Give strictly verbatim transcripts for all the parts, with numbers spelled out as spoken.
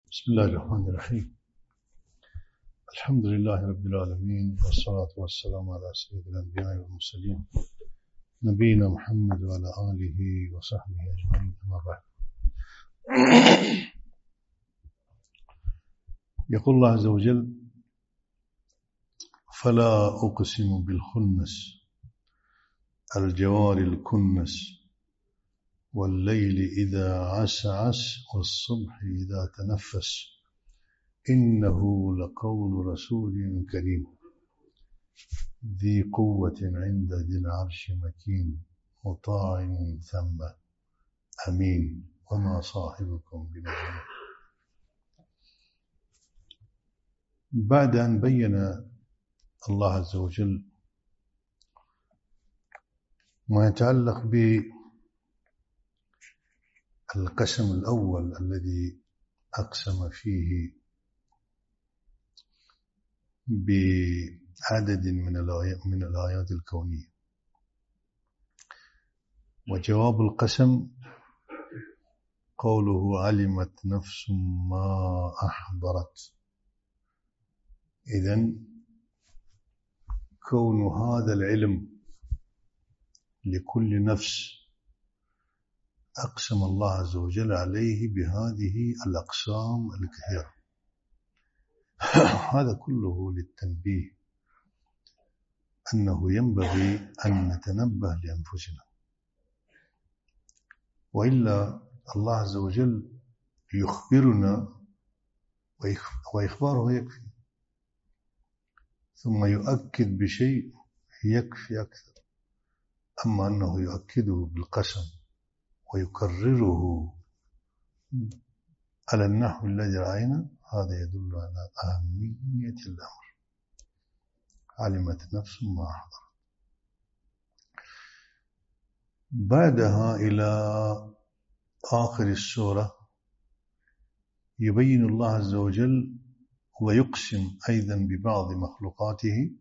بسم الله الرحمن الرحيم. الحمد لله رب العالمين، والصلاة والسلام على سيد الأنبياء والمرسلين نبينا محمد وعلى آله وصحبه أجمعين، أما بعد. يقول الله عز وجل: فلا أقسم بالخنس الجوار الكنس والليل إذا عسعس والصبح إذا تنفس إنه لقول رسول كريم ذي قوة عند ذي العرش مكين مطاع ثم أمين وما صاحبكم بمجنون. بعد أن بين الله عز وجل ما يتعلق بالقسم الأول الذي أقسم فيه بعدد من الآيات من الآيات الكونية، وجواب القسم قوله علمت نفس ما أحضرت. إذن كون هذا العلم لكل نفس أقسم الله عز وجل عليه بهذه الأقسام الكثيرة. هذا كله للتنبيه أنه ينبغي أن نتنبه لأنفسنا، وإلا الله عز وجل يخبرنا وإخباره يكفي، ثم يؤكد بشيء يكفي أكثر. أما أنه يؤكده بالقسم ويكرره على النحو الذي رأينا، هذا يدل على أهمية الأمر. علمت نفس ما أحضرت. بعدها إلى آخر السورة يبين الله عز وجل ويقسم أيضا ببعض مخلوقاته،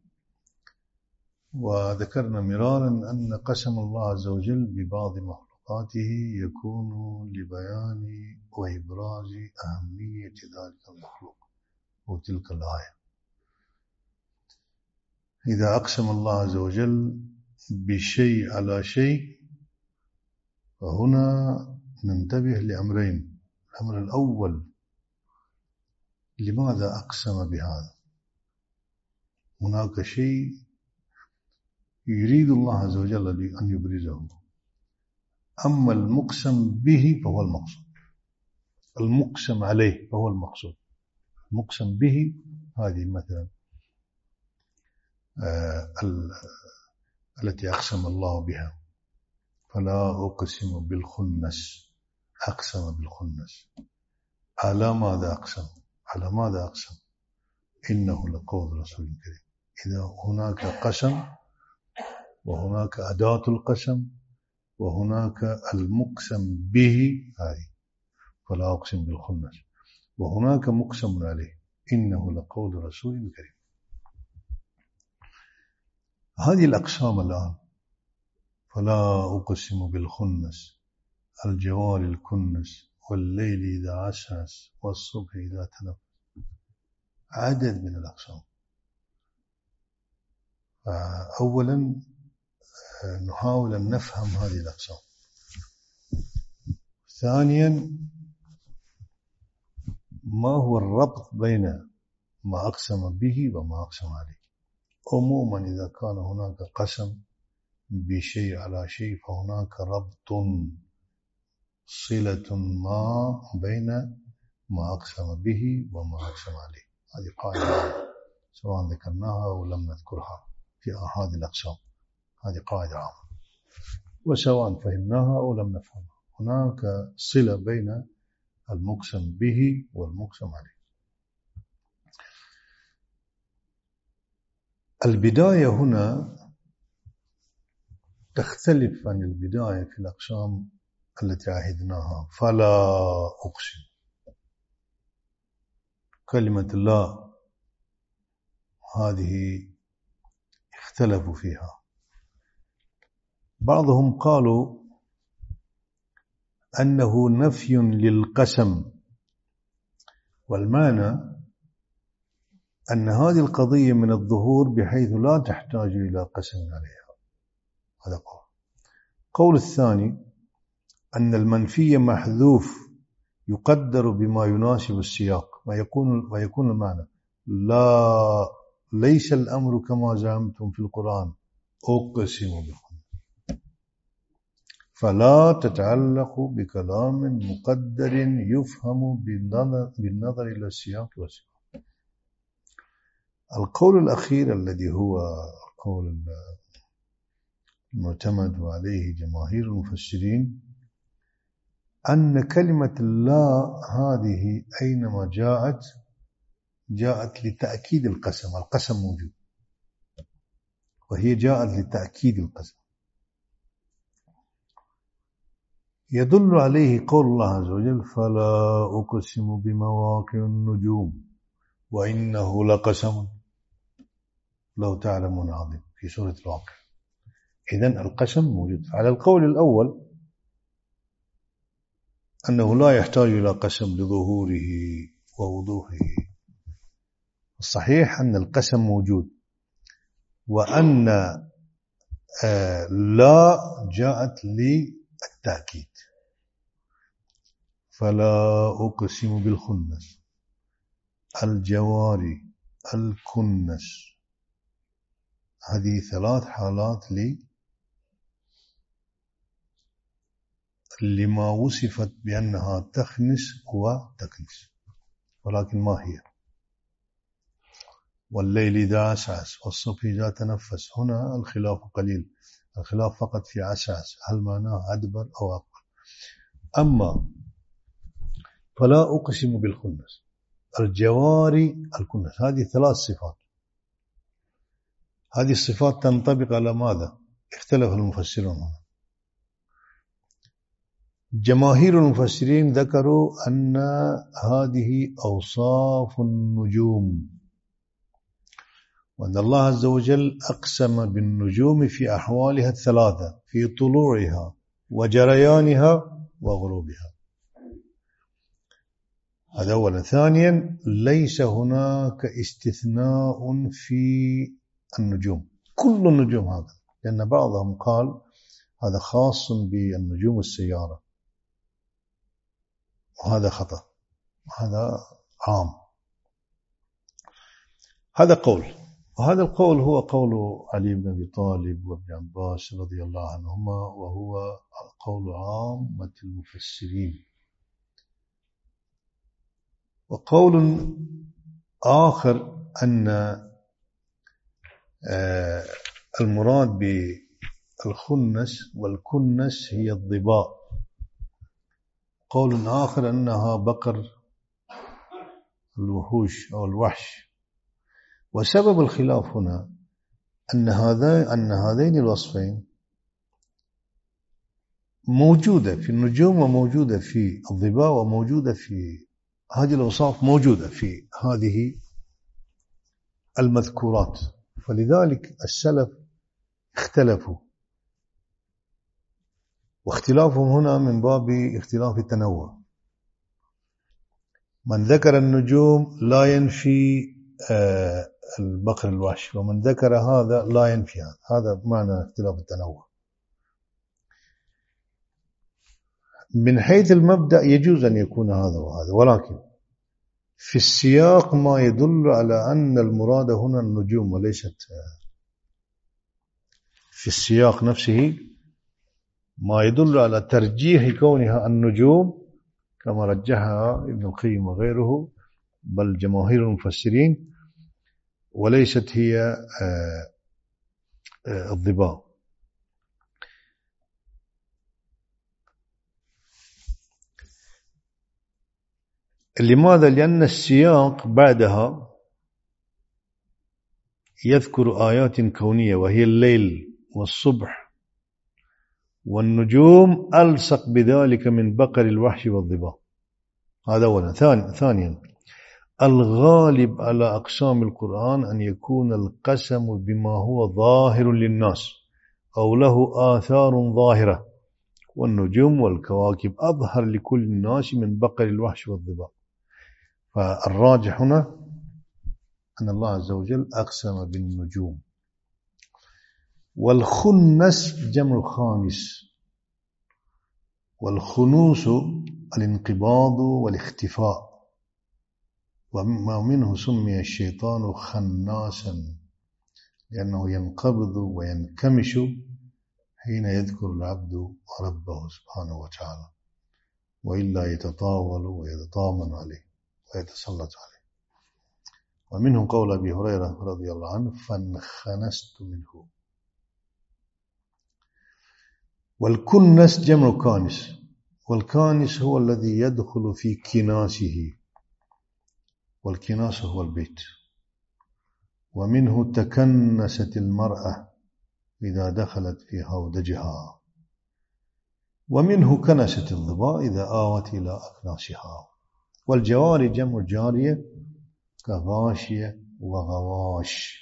وذكرنا مرارا أن قسم الله عز وجل ببعض مخلوقاته يكون لبيان وإبراز أهمية ذلك المخلوق وتلك الآية. إذا أقسم الله عز وجل بشيء على شيء، فهنا ننتبه لأمرين. الأمر الأول: لماذا أقسم بهذا؟ هناك شيء يريد الله عز وجل أن يبرزه. أما المقسم به فهو المقصود، المقسم عليه فهو المقصود. المقسم به هذه مثلا آه التي أقسم الله بها. فلا أقسم بالخنس، أقسم بالخنس. على ماذا أقسم؟ على ماذا أقسم؟ إنه لقول رسول كريم. إذا هناك قسم، وهناك أداة القسم، وهناك المقسم به، هذه فلا أقسم بالخنس، وهناك مقسم عليه إنه لقول رسول كريم. هذه الأقسام الآن: فلا أقسم بالخنس الجوار الكنس والليل إذا عسعس والصبح إذا تنفس، عدد من الأقسام. أولا نحاول أن نفهم هذه الأقسام. ثانيا ما هو الربط بين ما أقسم به وما أقسم عليه. عموما إذا كان هناك قسم بشيء على شيء فهناك ربط، صلة ما بين ما أقسم به وما أقسم عليه. هذه قاعدة سواء ذكرناها أو لم نذكرها في هذه الأقسام، هذه قاعدة عامة، وسواء فهمناها أو لم نفهمها هناك صلة بين المقسم به والمقسم عليه. البداية هنا تختلف عن البداية في الأقسام التي عهدناها. فلا أقسم، كلمة لا هذه اختلفوا فيها. بعضهم قالوا أنه نفي للقسم والمعنى أن هذه القضية من الظهور بحيث لا تحتاج إلى قسم عليها. هذا قول. قول الثاني أن المنفي محذوف يقدر بما يناسب السياق، ويكون ويكون المعنى لا ليس الأمر كما زعمتم في القرآن أقسم بالخنس، فلا تتعلق بكلام مقدر يفهم بالنظر, بالنظر إلى السياق والسياق. القول الأخير الذي هو القول المعتمد عليه جماهير المفسرين أن كلمة لا هذه أينما جاءت جاءت لتأكيد القسم، القسم موجود وهي جاءت لتأكيد القسم. يدل عليه قول الله عز وجل فلا أقسم بمواقع النجوم وإنه لقسم لو تعلمون عظيم في سورة الواقع. إذن القسم موجود. على القول الأول أنه لا يحتاج إلى قسم لظهوره ووضوحه، الصحيح أن القسم موجود، وأن لا جاءت للتأكيد. فلا أقسم بالخنس، الجواري، الكنس، هذه ثلاث حالات لي لما وصفت بأنها تخنس وتكنس، ولكن ما هي؟ والليل إذا عسعس والصبح إذا تنفس. هنا الخلاف قليل، الخلاف فقط في عسعس، هل معناه أدبر أو أقبل. أما فلا أقسم بالخنس، الجواري، الكنس، هذه ثلاث صفات. هذه الصفات تنطبق على ماذا؟ اختلف المفسرون هنا. جماهير المفسرين ذكروا أن هذه أوصاف النجوم، وأن الله عز وجل أقسم بالنجوم في أحوالها الثلاثة، في طلوعها وجريانها وغروبها. هذا أولا. ثانيا ليس هناك استثناء في النجوم، كل النجوم هذا، لأن بعضهم قال هذا خاص بالنجوم السيارة، وهذا خطأ، هذا عام. هذا قول، وهذا القول هو قول علي بن أبي طالب وابن عباس رضي الله عنهما، وهو قول عامة المفسرين. وقول آخر أن المراد بالخنس والكنس هي الضباء. قول آخر أنها بقر الوحوش أو الوحش. وسبب الخلاف هنا أن هذا أن هذين الوصفين موجودة في النجوم وموجودة في الضباء وموجودة في هذه الأوصاف، موجودة في هذه المذكورات. فلذلك السلف اختلفوا، واختلافهم هنا من باب اختلاف التنوع. من ذكر النجوم لا ينفي البقر الوحش، ومن ذكر هذا لا ينفي هذا. هذا معنى اختلاف التنوع. من حيث المبدأ يجوز أن يكون هذا وهذا، ولكن في السياق ما يدل على أن المراد هنا النجوم وليست، في السياق نفسه ما يدل على ترجيح كونها النجوم كما رجحها ابن القيم وغيره، بل جماهير المفسرين، وليست هي الضباء. لماذا؟ لأن السياق بعدها يذكر آيات كونية وهي الليل والصبح والنجوم، ألصق بذلك من بقر الوحش والضباء. هذا أولا. ثانيا الغالب على أقسام القرآن أن يكون القسم بما هو ظاهر للناس أو له آثار ظاهرة، والنجوم والكواكب أظهر لكل الناس من بقر الوحش والضباء. فالراجح هنا أن الله عز وجل أقسم بالنجوم. والخنس جمع خانس، والخنوس الانقباض والاختفاء، ومنه سمي الشيطان خناسا لأنه ينقبض وينكمش حين يذكر العبد ربه سبحانه وتعالى، وإلا يتطاول ويتطامن عليه ويتسلط عليه. ومنه قول أبي هريرة رضي الله عنه فانخنست منه. والكنس جمع كانس، والكانس هو الذي يدخل في كناسه، والكناس هو البيت. ومنه تكنست المرأة إذا دخلت في هودجها. ومنه كنست الظباء إذا آوت إلى أكناسها. والجواري جمع جارية كغاشية وغواش.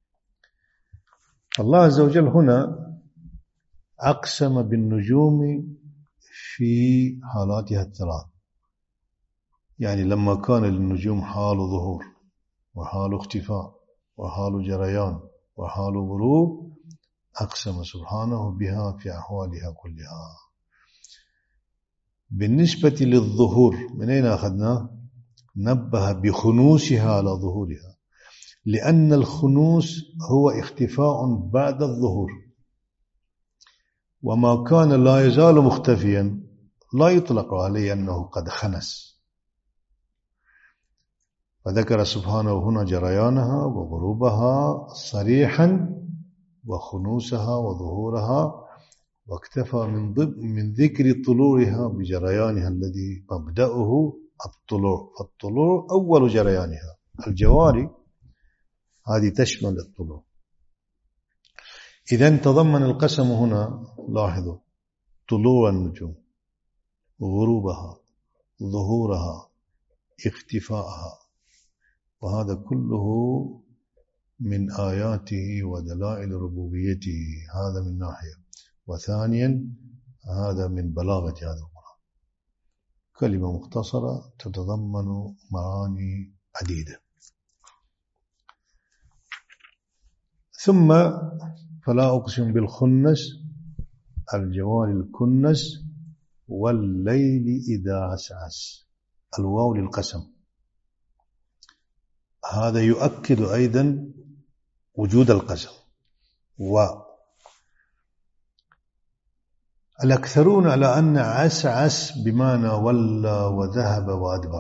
الله عز وجل هنا أقسم بالنجوم في حالاتها الثلاث، يعني لما كان للنجوم حال ظهور وحال اختفاء وحال جريان وحال غروب أقسم سبحانه بها في أحوالها كلها. بالنسبة للظهور من أين أخذناه؟ نبه بخنوسها على ظهورها، لأن الخنوس هو اختفاء بعد الظهور، وما كان لا يزال مختفيا لا يطلق عليه أنه قد خنس. فذكر سبحانه هنا جريانها وغروبها صريحا وخنوسها وظهورها، واكتفى من من ذكر طلوعها بجريانها الذي مبدأه الطلوع، فالطلوع أول جريانها. الجواري هذه تشمل الطلوع. إذن تضمن القسم هنا، لاحظوا، طلوع النجوم، غروبها، ظهورها، اختفاءها، وهذا كله من آياته ودلائل ربوبيته. هذا من ناحية. وثانيا هذا من بلاغة هذا القرآن، كلمة مختصرة تتضمن معاني عديدة. ثم فلا أقسم بالخنس الجوار الكنس والليل إذا عسعس، الواو للقسم. هذا يؤكد أيضا وجود القسم. والأكثرون على أن عسعس بمعنى ولى وذهب وأدبر،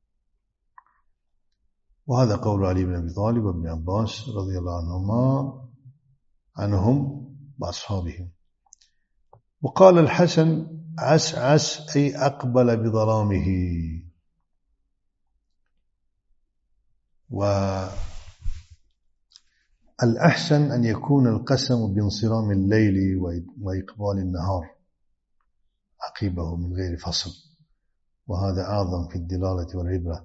وهذا قول علي بن أبي طالب وابن عباس رضي الله عنهما عنهم وأصحابهم. وقال الحسن عسعس أي أقبل بظلامه. والأحسن أن يكون القسم بانصرام الليل وإقبال النهار عقيبه من غير فصل، وهذا أعظم في الدلالة والعبرة.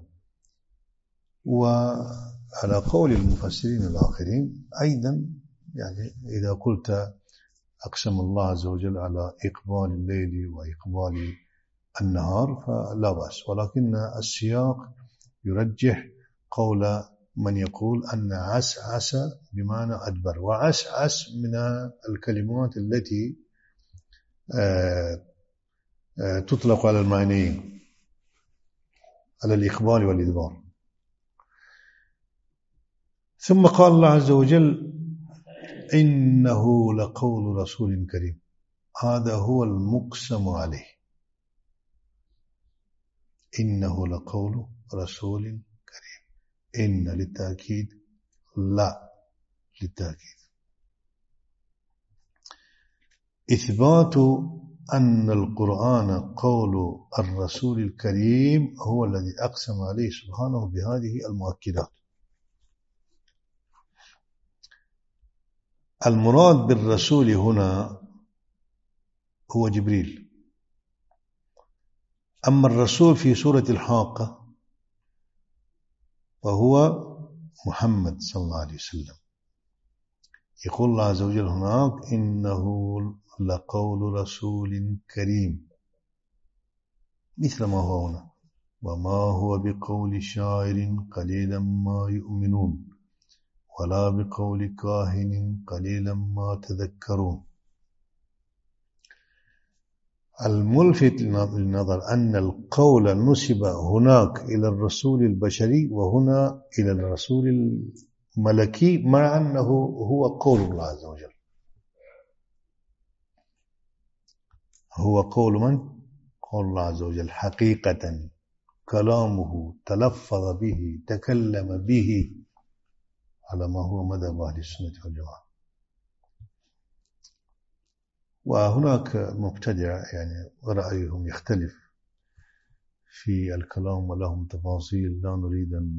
وعلى قول المفسرين الآخرين أيضا، يعني إذا قلت أقسم الله عز وجل على إقبال الليل وإقبال النهار فلا بأس، ولكن السياق يرجح قول من يقول أن عسعس بمعنى أدبر. وعسعس من الكلمات التي تطلق على المعنيين، على الإقبال والإدبار. ثم قال الله عز وجل إنه لقول رسول كريم. هذا هو المقسم عليه، إنه لقول رسول كريم. إن للتأكيد، لا للتأكيد. إثبات أن القرآن قول الرسول الكريم هو الذي أقسم عليه سبحانه بهذه المؤكدات. المراد بالرسول هنا هو جبريل. أما الرسول في سورة الحاقة وهو محمد صلى الله عليه وسلم. يقول الله عز وجل هناك إنه لقول رسول كريم، مثل ما هو هنا وما هو بقول شاعر قليلا ما يؤمنون ولا بقول كاهن قليلا ما تذكرون. الملفت للنظر أن القول نسب هناك إلى الرسول البشري وهنا إلى الرسول الملكي، مع أنه هو قول الله عز وجل. هو قول من؟ قول الله عز وجل حقيقة، كلامه تلفظ به تكلم به على ما هو مذهب أهل السنة والجماعة. وهناك مبتدع يعني رأيهم يختلف في الكلام ولهم تفاصيل لا نريد أن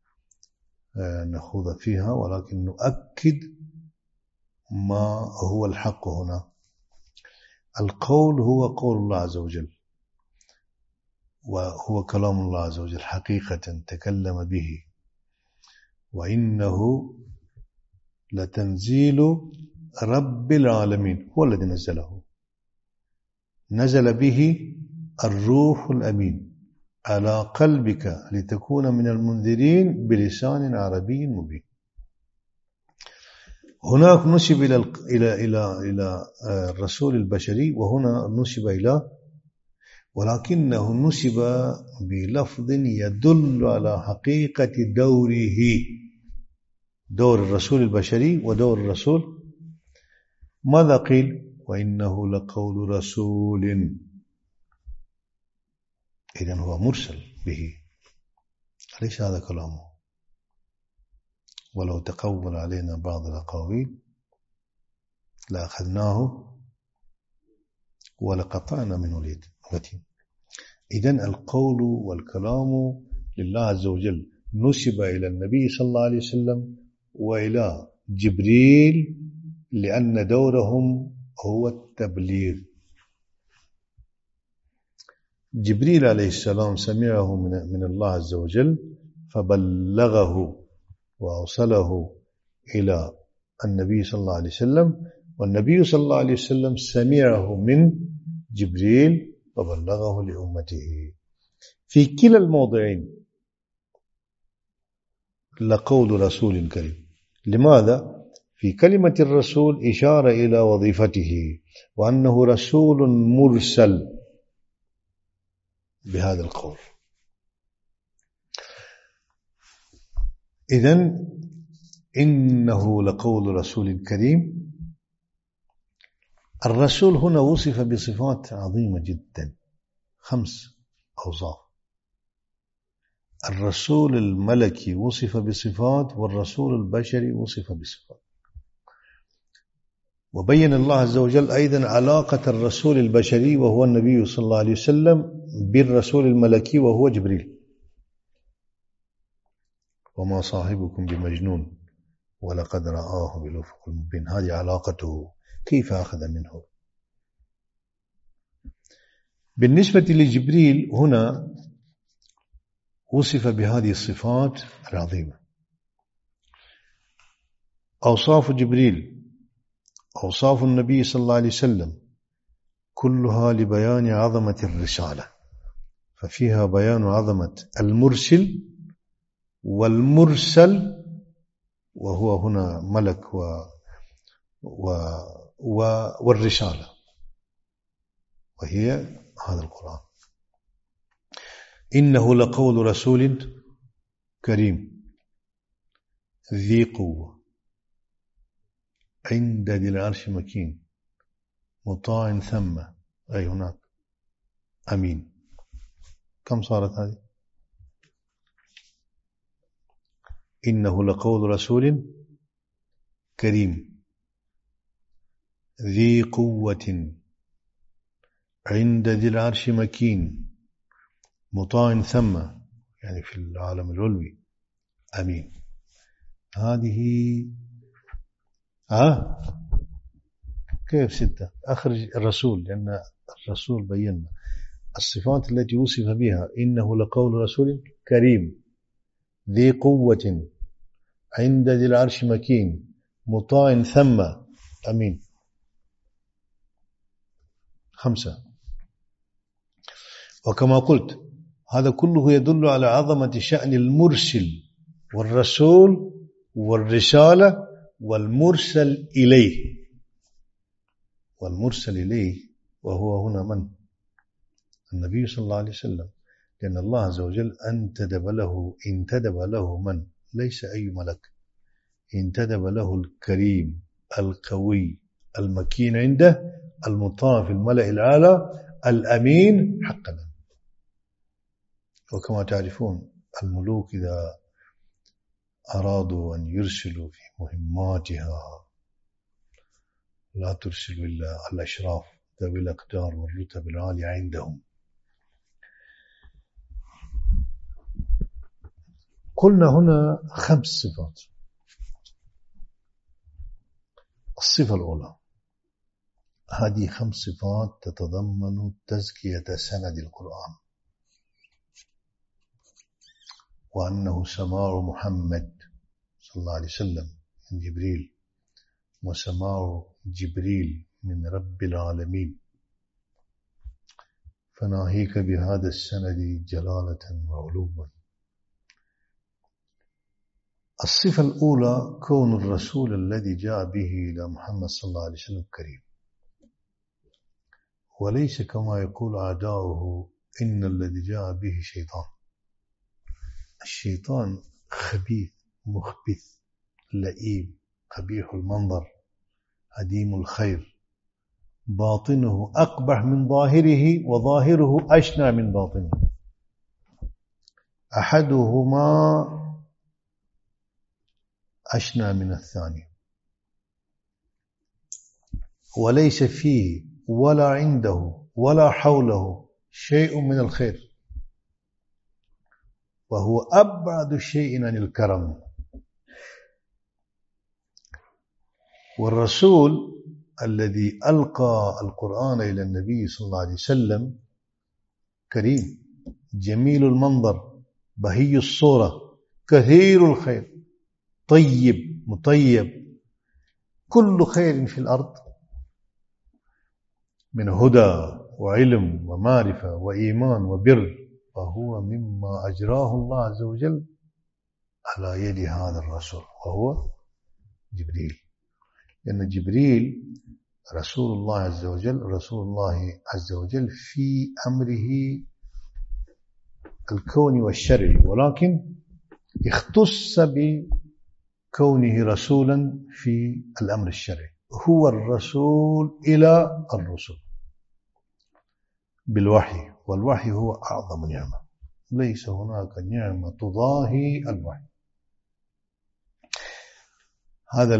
نخوض فيها، ولكن نؤكد ما هو الحق هنا. القول هو قول الله عز وجل، وهو كلام الله عز وجل حقيقة تكلم به، وإنه لتنزيل رب العالمين، هو الذي نزله، نزل به الروح الأمين على قلبك لتكون من المنذرين بلسان عربي مبين. هناك نسب إلى إلى إلى إلى الرسول البشري، وهنا نسب إلى، ولكنه نسب بلفظ يدل على حقيقة دوره، دور الرسول البشري ودور الرسول. ماذا قيل؟ وإنه لقول رسول، إذن هو مرسل به، ليس هذا كلامه. ولو تقول علينا بعض الأقاويل لأخذناه ولقطعنا منه اليتيم. إذن القول والكلام لله عز وجل نسب إلى النبي صلى الله عليه وسلم وإلى جبريل، لأن دورهم هو التبليغ. جبريل عليه السلام سمعه من الله عز وجل فبلغه وأوصله إلى النبي صلى الله عليه وسلم، والنبي صلى الله عليه وسلم سمعه من جبريل وبلغه لأمته. في كلا الموضعين لقول رسول كريم. لماذا؟ في كلمة الرسول إشارة إلى وظيفته وأنه رسول مرسل بهذا القول. إذن إنه لقول رسول كريم. الرسول هنا وصف بصفات عظيمة جدا، خمس أوصاف. الرسول الملكي وصف بصفات، والرسول البشري وصف بصفات. وبين الله عز وجل أيضا علاقة الرسول البشري وهو النبي صلى الله عليه وسلم بالرسول الملكي وهو جبريل. وما صاحبكم بمجنون ولقد رآه بالأفق المبين. هذه علاقته، كيف أخذ منه. بالنسبة لجبريل هنا وصف بهذه الصفات العظيمة. أوصاف جبريل، أوصاف النبي صلى الله عليه وسلم، كلها لبيان عظمة الرسالة، ففيها بيان عظمة المرسل والمرسل، وهو هنا ملك و و و والرسالة، وهي هذا القرآن. إنه لقول رسول كريم ذي قوة عند ذي العرش مكين مطاع ثم، أي هناك، أمين. كم صارت هذه؟ إنه لقول رسول كريم ذي قوة عند ذي العرش مكين مطاع ثم، يعني في العالم العلوي، أمين. هذه آه كيف ستة؟ أخرج الرسول، لأن الرسول بينا الصفات التي وصف بها. إنه لقول رسول كريم ذي قوة عند ذي العرش مكين مطاع ثم، أمين. خمسة. وكما قلت هذا كله يدل على عظمة شأن المرسل والرسول والرسالة والمرسل إليه. والمرسل إليه وهو هنا من؟ النبي صلى الله عليه وسلم، لأن الله عز وجل انتدب له انتدب له من؟ ليس أي ملك، انتدب له الكريم القوي المكين عنده المطاع في الملأ الأعلى الأمين حقا. وكما تعرفون الملوك إذا أرادوا أن يرسلوا في مهماتها لا ترسلوا إلا الأشراف ذوي الأقدار والرتب العالية عندهم. قلنا هنا خمس صفات. الصفة الأولى، هذه خمس صفات تتضمن تزكية سند القرآن، وأنه سماع محمد صلى الله عليه وسلم من جبريل، وسماع جبريل من رب العالمين، فناهيك بهذا السند جلالة وعلوا. الصفة الأولى كون الرسول الذي جاء به إلى محمد صلى الله عليه وسلم كريم، وليس كما يقول أعداؤه إن الذي جاء به شيطان. الشيطان خبيث مخبث لئيم قبيح المنظر عديم الخير، باطنه أقبح من ظاهره وظاهره أشنع من باطنه، أحدهما أشنع من الثاني، وليس فيه ولا عنده ولا حوله شيء من الخير، وهو أبعد شيء عن الكرم. والرسول الذي ألقى القرآن إلى النبي صلى الله عليه وسلم كريم جميل المنظر بهي الصورة كثير الخير طيب مطيب، كل خير في الأرض من هدى وعلم ومعرفة وإيمان وبر، فهو مما أجراه الله عز وجل على يد هذا الرسول وهو جبريل. لأن جبريل رسول الله عز وجل رسول الله عز وجل في أمره الكوني والشرعي، ولكن اختص بكونه رسولا في الأمر الشرعي. هو الرسول إلى الرسل بالوحي، والوحي هو أعظم نعمة، ليس هناك نعمة تضاهي الوحي. هذا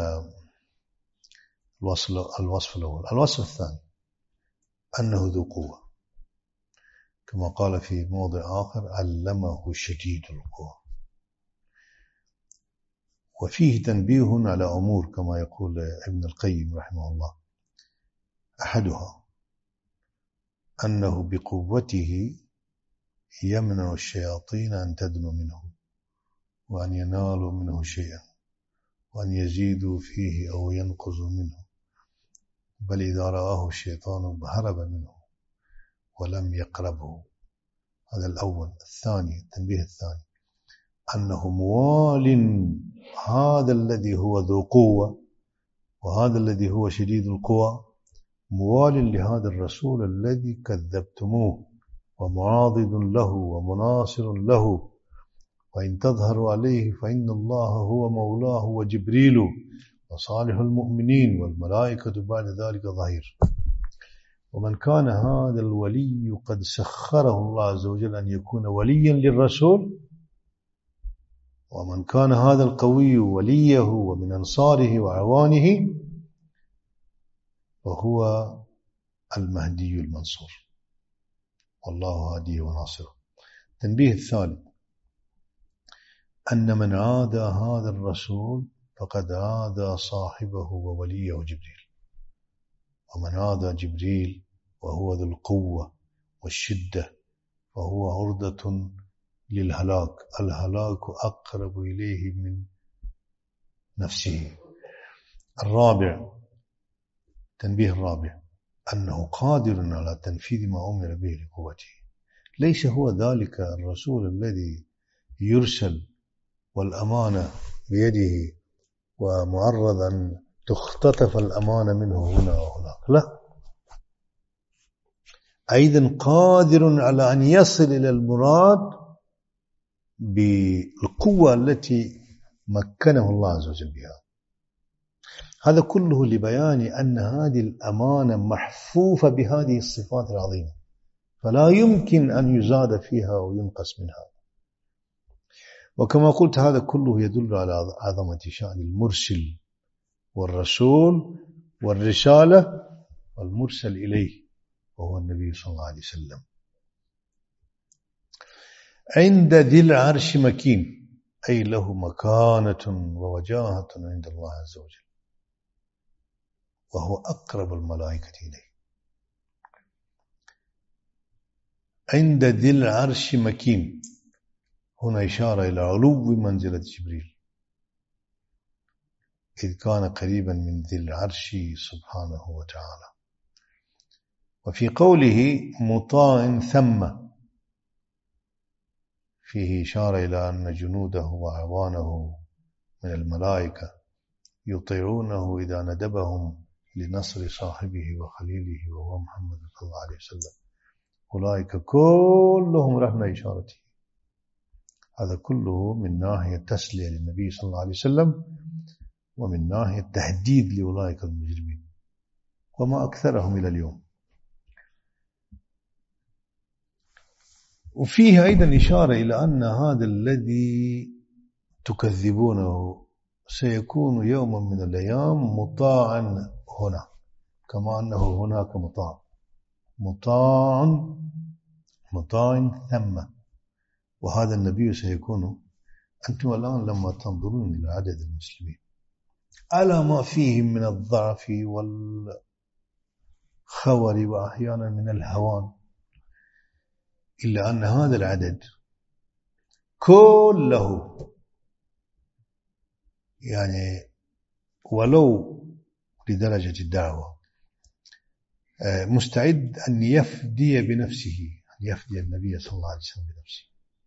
الوصف الوصف الأول. الوصف الثاني أنه ذو قوة، كما قال في موضع آخر علمه شديد القوى. وفيه تنبيه على أمور كما يقول ابن القيم رحمه الله. أحدها أنه بقوته يمنع الشياطين أن تدنو منه وأن ينالوا منه شيئا وأن يزيدوا فيه أو ينقصوا منه، بل إذا رآه الشيطان هرب منه ولم يقربه. هذا الأول. الثاني التنبيه الثاني أنه موال، هذا الذي هو ذو قوة وهذا الذي هو شديد القوى موال لهذا الرسول الذي كذبتموه، ومعاضد له ومناصر له، وإن تظهروا عليه فإن الله هو مولاه وجبريل وصالح المؤمنين والملائكة بعد ذلك ظهير. ومن كان هذا الولي قد سخره الله عز وجل أن يكون وليا للرسول، ومن كان هذا القوي وليه ومن أنصاره وعوانه، وهو المهدي المنصور، والله هاديه وناصره. التنبيه الثالث أن من عادى هذا الرسول فقد عادى صاحبه ووليه جبريل، ومن عادى جبريل وهو ذو القوة والشدة فهو عرضة للهلاك. الهلاك أقرب إليه من نفسه. الرابع التنبيه الرابع أنه قادر على تنفيذ ما أمر به لقوته، ليس هو ذلك الرسول الذي يرسل والأمانة بيده ومعرض أن تختطف الأمانة منه هنا وهناك، لا، أيضا قادر على أن يصل إلى المراد بالقوة التي مكنه الله عز وجل بها. هذا كله لبيان أن هذه الأمانة محفوفة بهذه الصفات العظيمة، فلا يمكن أن يزاد فيها وينقص منها. وكما قلت هذا كله يدل على عظمة شأن المرسل والرسول والرسالة والمرسل إليه وهو النبي صلى الله عليه وسلم. عند ذي العرش مكين، أي له مكانة ووجاهة عند الله عز وجل، وهو أقرب الملائكة إليه. عند ذي العرش مكين، هنا إشارة إلى علو منزلة جبريل، إذ كان قريبا من ذي العرش سبحانه وتعالى. وفي قوله مطاع ثم، فيه إشارة إلى أن جنوده وأعوانه من الملائكة يطيعونه إذا ندبهم لنصر صاحبه وخليله وهو محمد صلى الله عليه وسلم. أولئك كلهم رهن إشارته. هذا كله من ناحية تسلية للنبي صلى الله عليه وسلم، ومن ناحية تهديد لأولئك المجرمين وما أكثرهم إلى اليوم. وفيه أيضا إشارة إلى أن هذا الذي تكذبونه سيكون يوما من الأيام مطاعا هنا، كما أنه هناك مطاع مطاع مطاع ثم. وهذا النبي سيكون، أنتم الآن لما تنظرون إلى عدد المسلمين على ما فيهم من الضعف والخور وأحيانا من الهوان، إلا أن هذا العدد كله يعني ولو لدرجة الدعوة مستعد أن يفدي بنفسه، أن يفدي النبي صلى الله عليه وسلم بنفسه.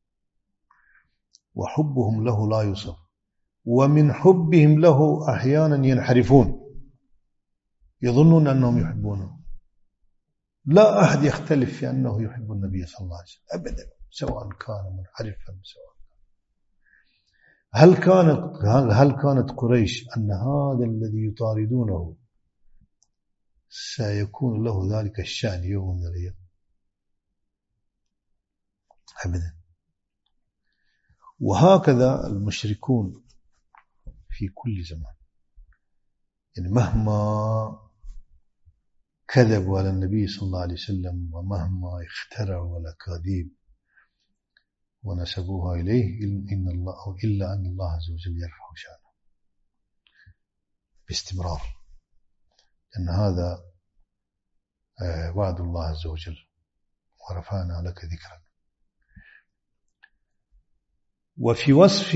وحبهم له لا يوصف، ومن حبهم له أحيانا ينحرفون يظنون أنهم يحبونه. لا أحد يختلف في أنه يحب النبي صلى الله عليه وسلم أبدا، سواء كان منحرفا سواء. هل كانت هل كانت قريش أن هذا الذي يطاردونه سيكون له ذلك الشأن يوم من الأيام؟ أبدا. وهكذا المشركون في كل زمان، يعني مهما كذبوا على النبي صلى الله عليه وسلم ومهما اخترعوا الأكاذيب ونسبوها إليه، إن الله إلا أن الله عز وجل يرفع شأنه باستمرار، لأن هذا وعد الله عز وجل، ورفعنا لك ذكرا. وفي وصف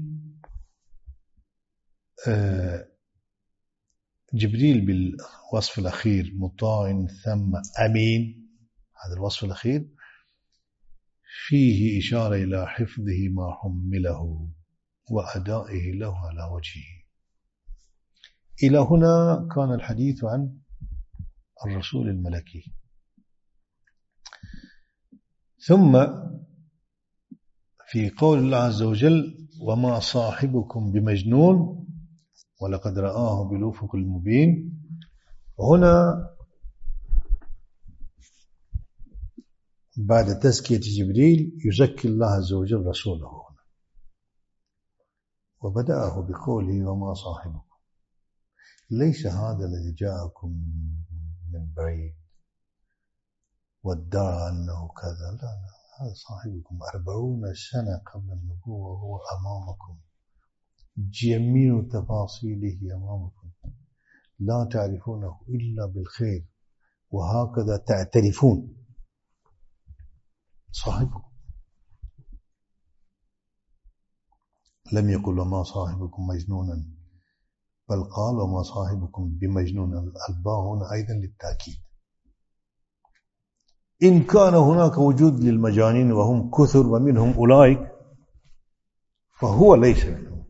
جبريل بالوصف الأخير مطاع ثم أمين، هذا الوصف الأخير فيه إشارة إلى حفظه ما حمله وأدائه له على وجهه. إلى هنا كان الحديث عن الرسول الملكي. ثم في قول الله عز وجل وما صاحبكم بمجنون ولقد رآه بالأفق المبين، هنا بعد تزكية جبريل يزكي الله عز وجل رسوله هنا، وبدأه بقوله وما صاحبكم، ليس هذا الذي جاءكم من بعيد وادعى أنه كذا، لا لا، هذا صاحبكم أربعون سنة قبل النبوة وهو أمامكم، جميع تفاصيله أمامكم، لا تعرفونه إلا بالخير وهكذا تعترفون. صاحبكم لم يقل وما صاحبكم مجنونا، بل قال وما صاحبكم بمجنون. الباء هنا أيضا للتأكيد، إن كان هناك وجود للمجانين وهم كثر ومنهم أولئك فهو ليس منهم،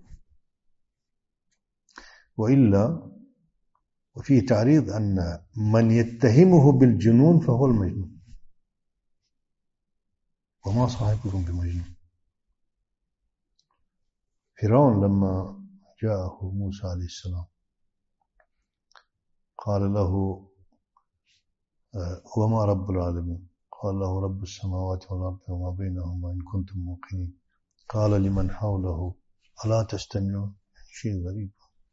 وإلا وفيه تعريض أن من يتهمه بالجنون فهو المجنون، وما صاحبكم بمجنون. فرعون لما جاءه موسى عليه السلام قال له وما رب العالمين؟ قال له رب السماوات والأرض وما بينهما إن كنتم موقنين. قال لمن حوله ألا تستمعون؟ شيء غريب،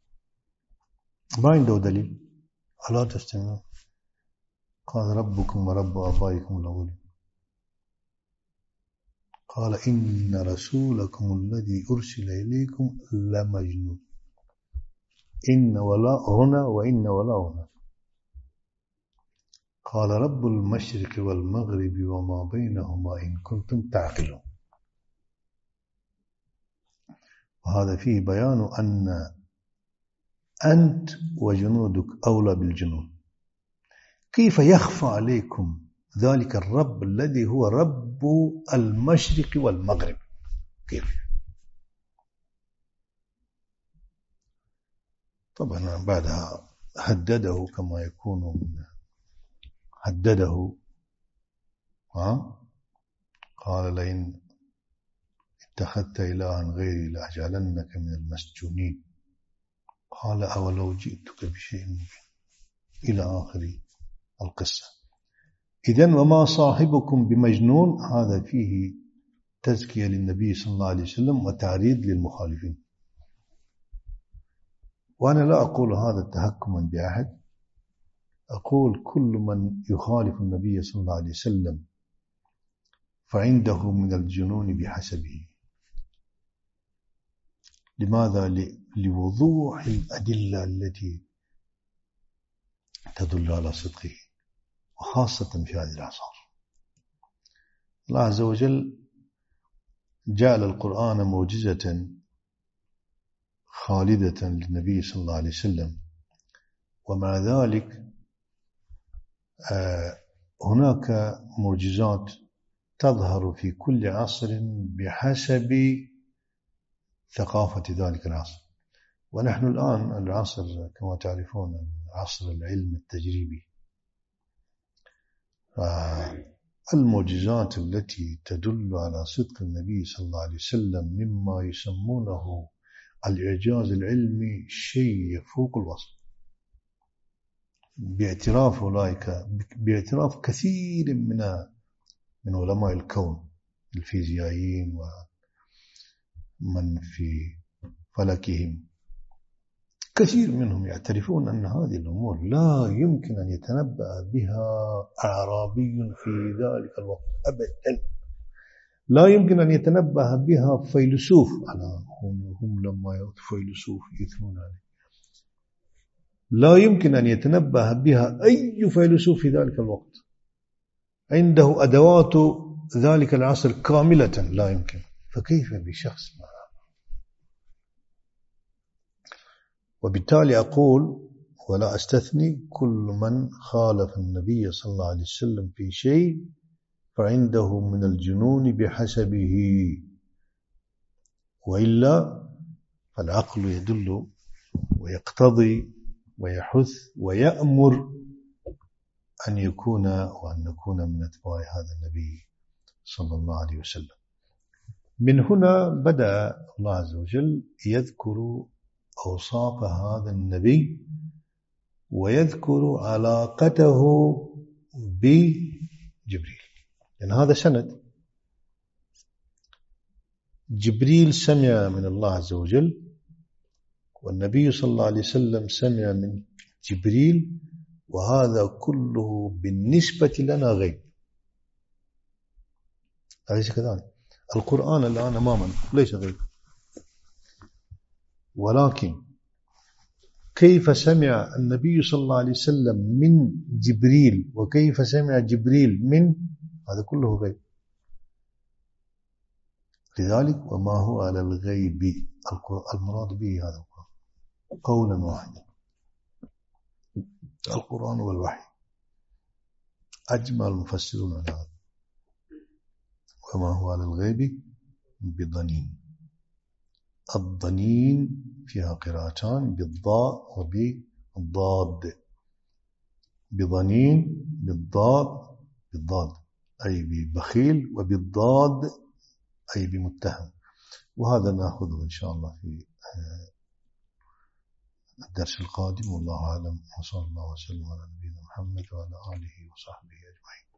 ما عنده دليل. ألا تستمعون؟ قال ربكم ورب آبائكم الأولين. قال إن رسولكم الذي أرسل إليكم لمجنون. إن ولا هنا وإن ولا هنا. قال رب المشرق والمغرب وما بينهما إن كنتم تعقلون. وهذا فيه بيان أن أنت وجنودك أولى بالجنون. كيف يخفى عليكم ذلك الرب الذي هو رب المشرق والمغرب؟ كيف؟ طبعا بعدها هدده كما يكون هدده ها قال لئن اتخذت إلها غيري لأجعلنك من المسجونين. قال أولو جئتك بشيء مبين إلى آخر القصة. إذن وما صاحبكم بمجنون هذا فيه تزكية للنبي صلى الله عليه وسلم وتعريض للمخالفين. وأنا لا أقول هذا تهكما بأحد، أقول كل من يخالف النبي صلى الله عليه وسلم فعنده من الجنون بحسبه. لماذا؟ لوضوح الأدلة التي تدل على صدقه، وخاصة في هذه الأعصار. الله عز وجل جعل القرآن معجزة خالدة للنبي صلى الله عليه وسلم، ومع ذلك هناك معجزات تظهر في كل عصر بحسب ثقافة ذلك العصر. ونحن الآن العصر كما تعرفون عصر العلم التجريبي. المعجزات التي تدل على صدق النبي صلى الله عليه وسلم مما يسمونه الإعجاز العلمي شيء يفوق الوصف، باعتراف أولئك باعتراف كثير من من علماء الكون الفيزيائيين ومن في فلكهم. كثير منهم يعترفون أن هذه الأمور لا يمكن أن يتنبأ بها أعرابي في ذلك الوقت أبدا. لا يمكن أن يتنبأ بها فيلسوف. أنا هم لما فيلسوف يثنون عليه. لا يمكن أن يتنبأ بها أي فيلسوف في ذلك الوقت، عنده أدوات ذلك العصر كاملة، لا يمكن. فكيف بشخص ما؟ وبالتالي أقول ولا أستثني كل من خالف النبي صلى الله عليه وسلم في شيء فعنده من الجنون بحسبه، وإلا فالعقل يدل ويقتضي ويحث ويأمر أن يكون وأن نكون من أتباع هذا النبي صلى الله عليه وسلم. من هنا بدأ الله عز وجل يذكر أوصاف هذا النبي ويذكر علاقته بجبريل، لأن هذا سند. جبريل سمع من الله عز وجل، والنبي صلى الله عليه وسلم سمع من جبريل، وهذا كله بالنسبة لنا غيب. أليس كذلك؟ القرآن الآن أمامنا ليس غيب، ولكن كيف سمع النبي صلى الله عليه وسلم من جبريل وكيف سمع جبريل من، هذا كله غيب. لذلك وما هو على الغيب المراد به هذا قولا واحدا، القرآن والوحي. أجمع المفسرون على هذا. وما هو على الغيب بضنين. الضنين فيها قراءتان بالضاء وبالضاد. بضنين بالضاد بالضاد أي ببخيل، وبالضاد أي بمتهم. وهذا نأخذه إن شاء الله في الدرس القادم. والله أعلم، وصلى الله وسلم على نبينا محمد وعلى آله وصحبه أجمعين.